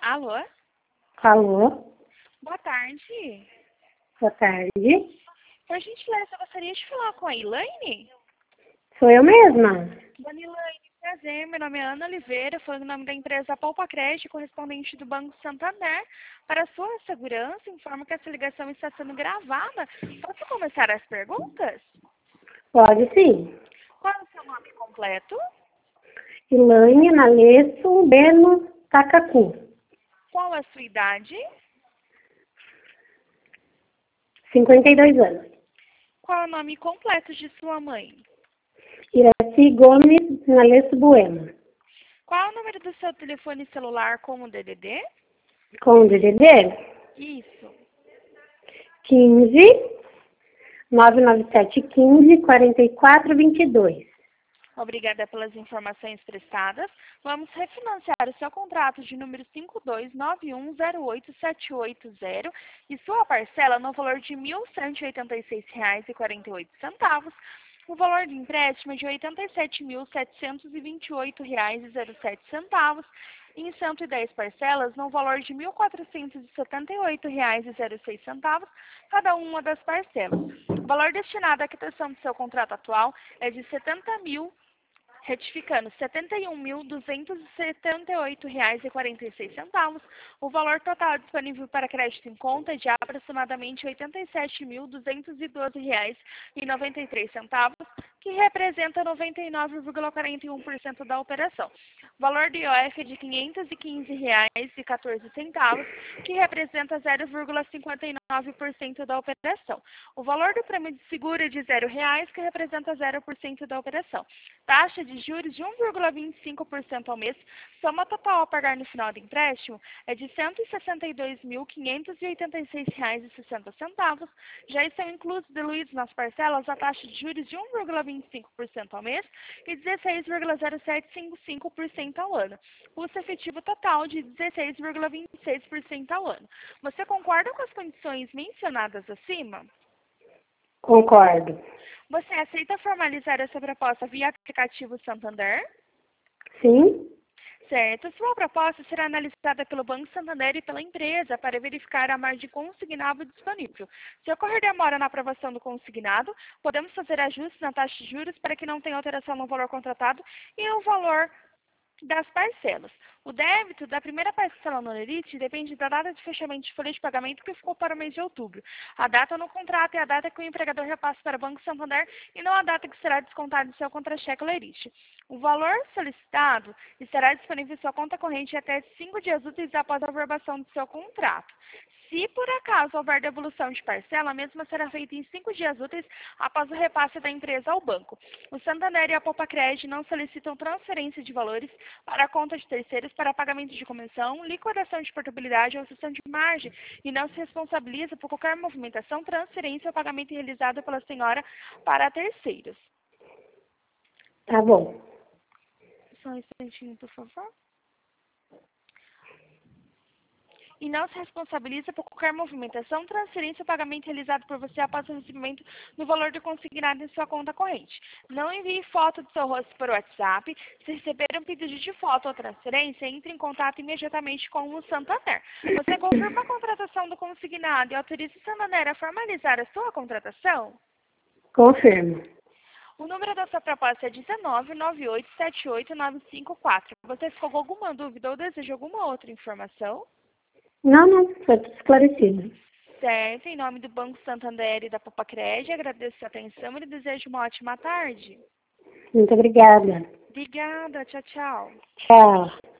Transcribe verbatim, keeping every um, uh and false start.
Alô? Alô, Boa tarde. boa tarde. Por gentileza, eu gostaria de falar com a Elaine? Sou eu mesma. Dona Elaine, prazer. Meu nome é Ana Oliveira, falando em nome da empresa Poupa Crédito, correspondente do Banco Santander. Para a sua segurança, informo que essa ligação está sendo gravada. Posso começar as perguntas? Pode sim. Qual é o seu nome completo? Elaine Nalesso Beno Tacacu, Qual é a sua idade? cinquenta e dois anos. Qual é o nome completo de sua mãe? Iraci Gomes Nalesso Bueno. Qual é o número do seu telefone celular com o D D D? Com o D D D Isso. quinze, nove nove sete quinze, quarenta e quatro vinte e dois. Obrigada pelas informações prestadas. Vamos refinanciar o seu contrato de número cinco dois nove um zero oito sete oito zero e sua parcela no valor de mil cento e oitenta e seis reais e quarenta e oito centavos. O valor de empréstimo é de oitenta e sete mil setecentos e vinte e oito reais e zero sete centavos. Em cento e dez parcelas, no valor de mil quatrocentos e setenta e oito reais e zero seis centavos, cada uma das parcelas. O valor destinado à quitação do seu contrato atual é de setenta mil, retificando, setenta e um mil duzentos e setenta e oito reais e quarenta e seis centavos. O valor total disponível para crédito em conta é de aproximadamente oitenta e sete mil duzentos e doze reais e noventa e três centavos, que representa noventa e nove vírgula quarenta e um por cento da operação. O valor do I O F é de quinhentos e quinze reais e quatorze centavos, que representa zero vírgula cinquenta e nove por cento da operação. O valor do prêmio de seguro é de zero reais, que representa zero por cento da operação. Taxa de juros de um vírgula vinte e cinco por cento ao mês. Soma total a pagar no final do empréstimo é de cento e sessenta e dois mil quinhentos e oitenta e seis reais e sessenta centavos. Já estão inclusos diluídos nas parcelas a taxa de juros de um vírgula vinte e cinco por cento ao mês e dezesseis vírgula zero sete cinco cinco por cento ao ano. Custo efetivo total de dezesseis vírgula vinte e seis por cento ao ano. Você concorda com as condições mencionadas acima? Concordo. Você aceita formalizar essa proposta via aplicativo Santander? Sim? Certo. Sua proposta será analisada pelo Banco Santander e pela empresa para verificar a margem consignado disponível. Se ocorrer demora na aprovação do consignado, podemos fazer ajustes na taxa de juros para que não tenha alteração no valor contratado e no valor das parcelas. O débito da primeira parcela no Lerite depende da data de fechamento de folha de pagamento que ficou para o mês de outubro. A data no contrato é a data que o empregador repassa para o Banco Santander e não a data que será descontado do seu contra-cheque Lerite. O valor solicitado estará disponível em sua conta corrente até cinco dias úteis após a aprovação do seu contrato. Se por acaso houver devolução de parcela, a mesma será feita em cinco dias úteis após o repasse da empresa ao banco. O Santander e a Poupa Crédito não solicitam transferência de valores para a conta de terceiros para pagamento de comissão, liquidação de portabilidade ou cessão de margem e não se responsabiliza por qualquer movimentação, transferência ou pagamento realizado pela senhora para terceiros. Tá bom. Só um instantinho, por favor. E não se responsabiliza por qualquer movimentação, transferência ou pagamento realizado por você após o recebimento do valor do consignado em sua conta corrente. Não envie foto do seu rosto por WhatsApp. Se receber um pedido de foto ou transferência, entre em contato imediatamente com o Santander. Você confirma a contratação do consignado e autoriza o Santander a formalizar a sua contratação? Confirmo. O número da sua proposta é dezenove, nove oito sete oito, nove cinco quatro. Você ficou com alguma dúvida ou deseja alguma outra informação? Não, não, foi tudo esclarecido. Certo, em nome do Banco Santander e da Poupa Crédito, agradeço a atenção e lhe desejo uma ótima tarde. Muito obrigada. Obrigada, tchau, tchau. Tchau.